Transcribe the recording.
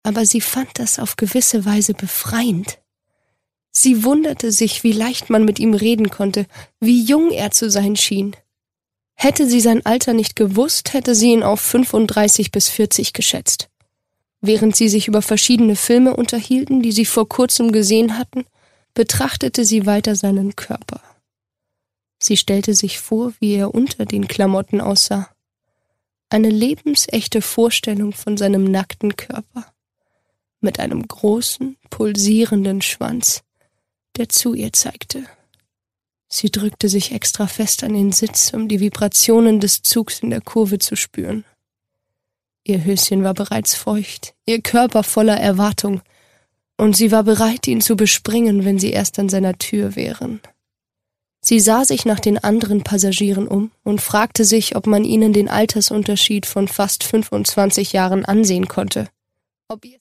aber sie fand das auf gewisse Weise befreiend. Sie wunderte sich, wie leicht man mit ihm reden konnte, wie jung er zu sein schien. Hätte sie sein Alter nicht gewusst, hätte sie ihn auf 35 bis 40 geschätzt. Während sie sich über verschiedene Filme unterhielten, die sie vor kurzem gesehen hatten, betrachtete sie weiter seinen Körper. Sie stellte sich vor, wie er unter den Klamotten aussah. Eine lebensechte Vorstellung von seinem nackten Körper. Mit einem großen, pulsierenden Schwanz, der zu ihr zeigte. Sie drückte sich extra fest an den Sitz, um die Vibrationen des Zugs in der Kurve zu spüren. Ihr Höschen war bereits feucht, ihr Körper voller Erwartung, und sie war bereit, ihn zu bespringen, wenn sie erst an seiner Tür wären. Sie sah sich nach den anderen Passagieren um und fragte sich, ob man ihnen den Altersunterschied von fast 25 Jahren ansehen konnte. Ob ihr